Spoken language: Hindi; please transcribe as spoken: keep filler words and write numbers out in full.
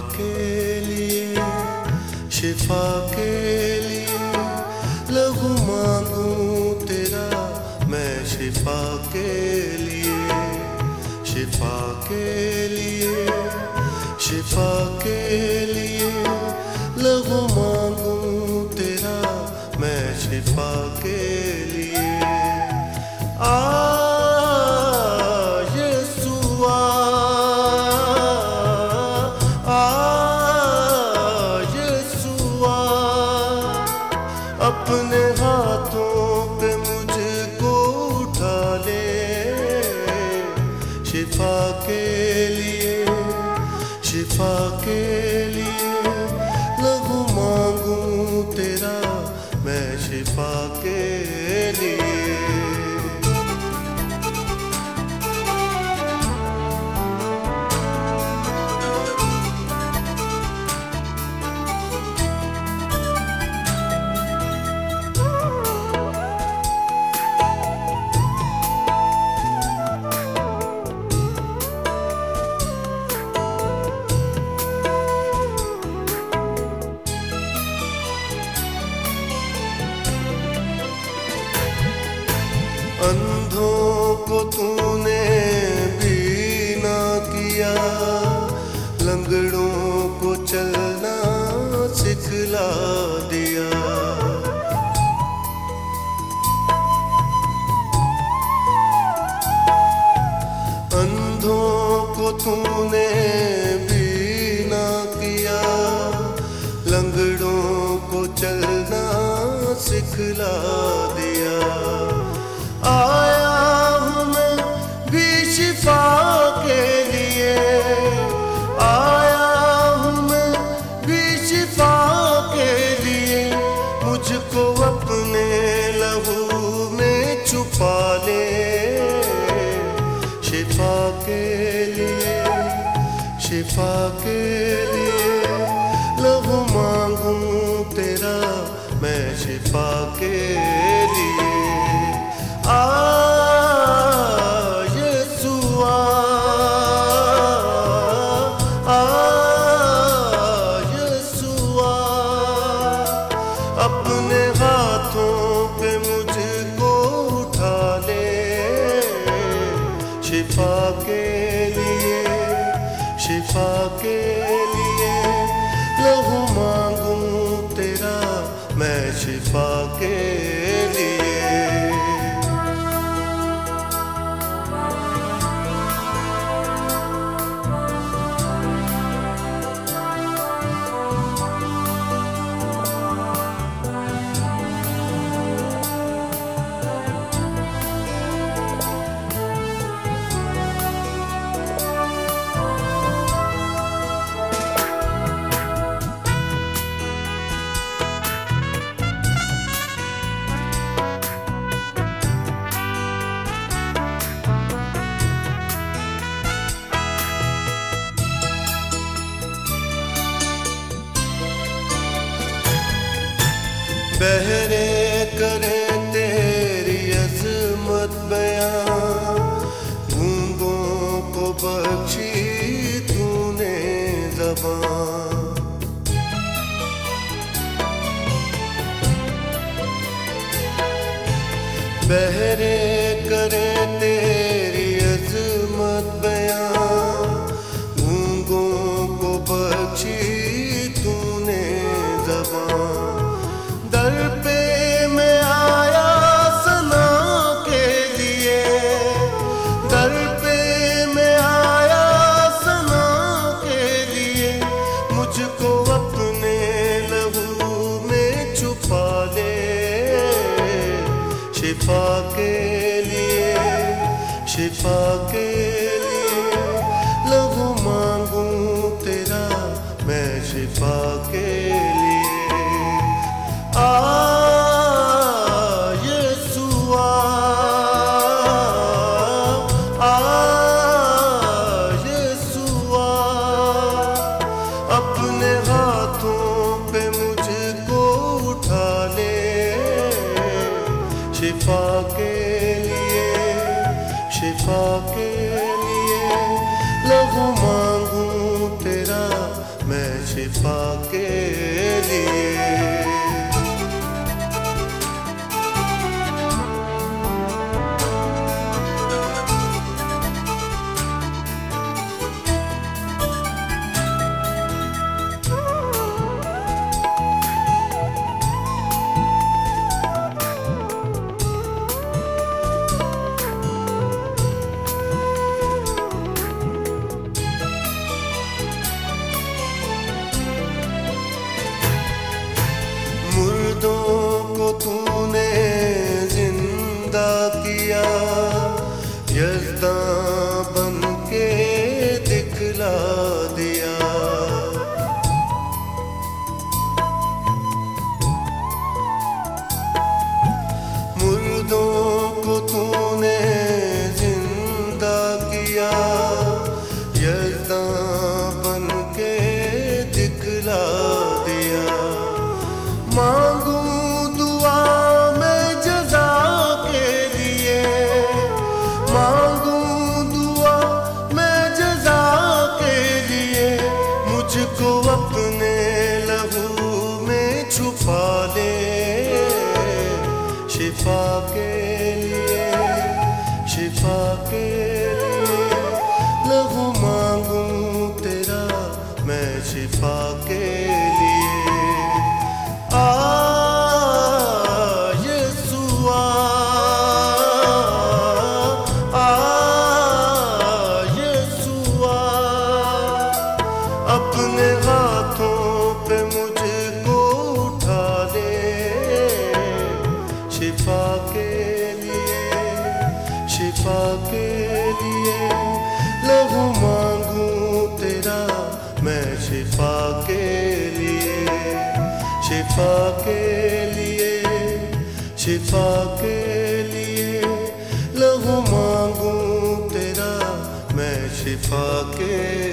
के लिए, शिफा के लिए लहू मांगूं तेरा मैं, शिफा के लिए, शिफा के लिए, शिफा के लिए लहू मांगूं तेरा मैं, शिफा के लिए। आ यीशुआ, आ यीशुआ, अपने हाथों पे मुझको उठा ले, शिफा के लिए, शिफा के लिए लहू मांगूं तेरा मैं, शिफा के लिए। अंधों को तूने बीना किया, लंगड़ों को चलना सिखला दिया। अंधों को तूने बीना किया, लंगड़ों को चलना सिखला दिया। आया हूँ मैं भी शिफा के लिए, आया हूँ मैं भी शिफा के लिए, मुझको अपने लहू में छुपा ले, शिफा के लिए, शिफा के लिए लहू मांगूं तेरा मैं, शिफा के लिए। आ यीशुआ, आ यीशुआ, अपने हाथों पे मुझको उठा ले, शिफा के लिए, शिफा के लिए लहू मांगूं तेरा मैं, शिफा के लिए। बहरे करें तेरी अज़मत बयां, गूंगों को बख्शी तूने ज़बां। बहरे करें तेरी अज़मत बयां, गूंगों को बख्शी तूने ज़बां। दर पे मैं आया सना के लिए, दर पे मैं आया सना के लिए, मुझको अपने लहू में छुपा ले, शिफा के लिए, शिफा के लिए लहू मांगूं तेरा मैं, शिफा के लिए। आ यीशुआ, आ यीशुआ, अपने हाथों पे मुझको उठा ले, शिफा के लिए, शिफा के लिए लहू मांगूं तेरा मैं, छुपा ले शिफा के लिए, शिफा के लिए लहू मांगूं तेरा मैं शिफा के लिए। आ यीशुआ, आ यीशुआ, अपने हाथों पे मुझको उठा ले शिफा के लिए, शिफा के लिए लहू मांगूं तेरा मैं शिफा के लिए, शिफा के लिए, शिफा के लिए लहू मांगूं तेरा मैं शिफा के